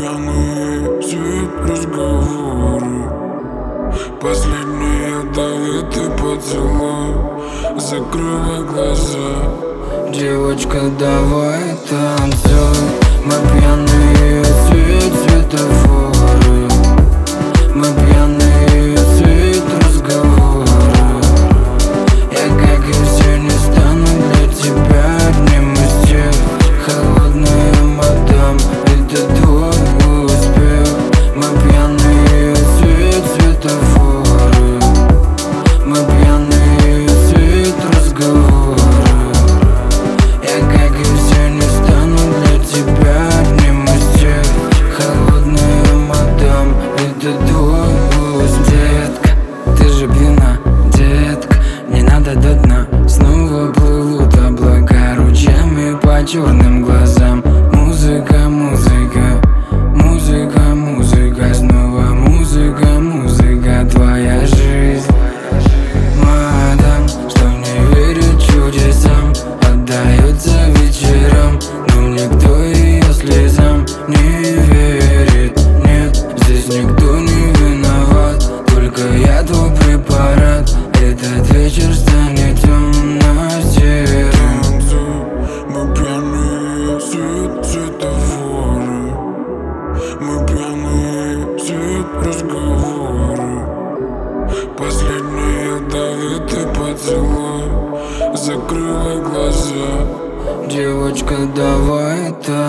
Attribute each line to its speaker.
Speaker 1: пьяные, свет разговоры. Последний ядовитый поцелуй. Закрывай глаза.
Speaker 2: Девочка, давай танцуй. Мы пьяные, свет светофоры. Мы пьяные, свет разговоры. Я, как и все, не стану для тебя одним из тех. Холодная мадам, это твой успех. Мы пьяные, свет светофоры. Мы пьяные, свет разговоры. Я, как и все, не стану для тебя одним из тех. Холодная мадам, это твой успех. Детка, ты же пьяна, детка, не надо до дна. Снова плывут облака ручьями по черным глазам. Музыка, музыка, музыка, музыка, снова музыка, музыка, твоя жизнь. Мадам, что не верит чудесам, отдается вечерам, но никто ее слезам не верит. Нет, здесь никто не виноват, только я твой препарат. Этот вечер станет темно-серым.
Speaker 1: Мы пьяные, свет светофоры. Мы пьяные, свет разговоры. Последний ядовитый поцелуй. Закрывай глаза.
Speaker 2: Девочка, давай